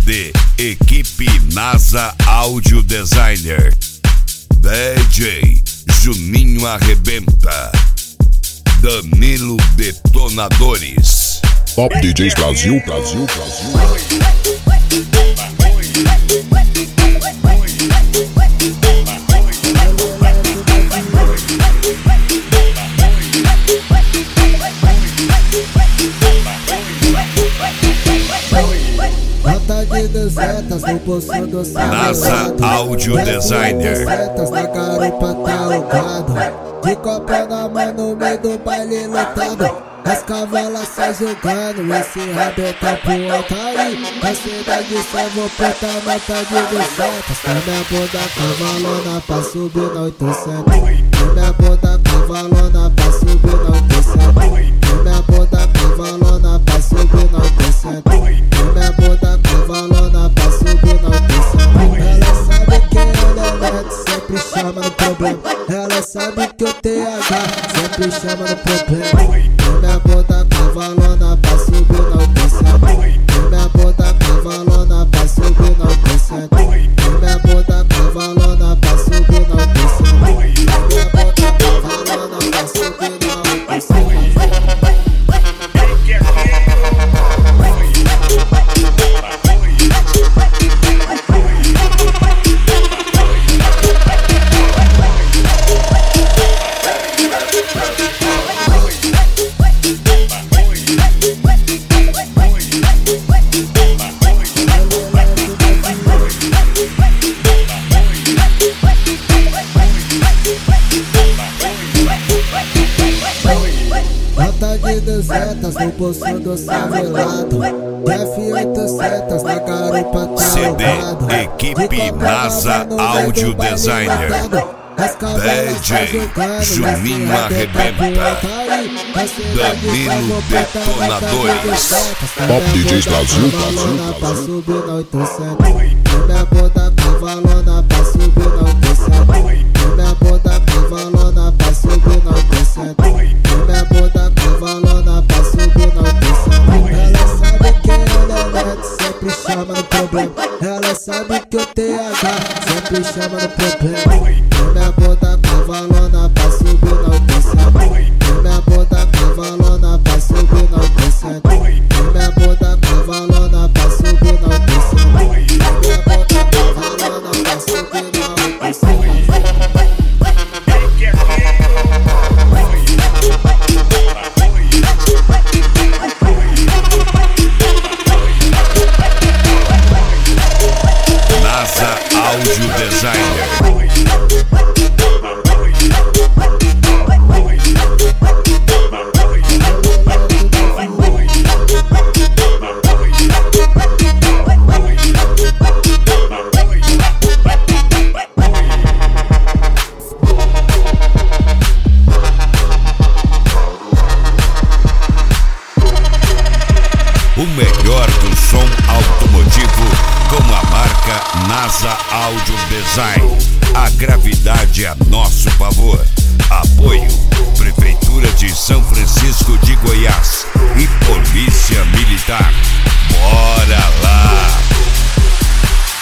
CD, equipe NASA Audio Designer, DJ Juninho Arrebenta, Danilo Detonadores, Top DJs Brasil. Rota de 200 no poço do céu. NASA Audio Designer. 200 na garupa tá alugado. De copa na mão no meio do baile lotado. As cavalas sai jogando, esse rabetão pro alto aí. Na cidade só vou portar nota de 200. Na minha bunda cavalona pra subir na 800. Na minha bunda cavalona pra subir na 800. Na minha bunda cavalona pra subir na 800. Na minha bunda cavalona pra subir na 800. Ela sabe que ela é neto, sempre chama no problema. Ela sabe que o TH sempre chama no problema. Minha bunda cavalona pra subir na 800. Minha bunda cavalona pra subir na 800. Minha bunda cavalona pra subir na 800. Minha bunda cavalona pra subir na 800. Rota de 200 no bolso do savelado. F800 na garupa tá CD, alugado. equipe NASA Audio Designer, DJ Juninho Arrebenta, Danilo Detonadores, Top DJs Brasil. Pra subir na 800. Minha bunda cavalona pra subir na 800. Minha bunda cavalona pra subir na 800. Minha bunda cavalona pra subir na 800. Ela sabe que ela é neto, sempre chama no problema. Ela sabe que o TH sempre chama no problema. Minha bunda cavalona pra subir na 800. Minha bunda cavalona pra subir na 800. Minha bunda cavalona pra subir na 800. Minha bunda cavalona pra subir na 800. NASA Audio Designer. O melhor do som automotivo com a marca NASA Audio Design. A gravidade a nosso favor. Apoio Prefeitura de São Francisco de Goiás e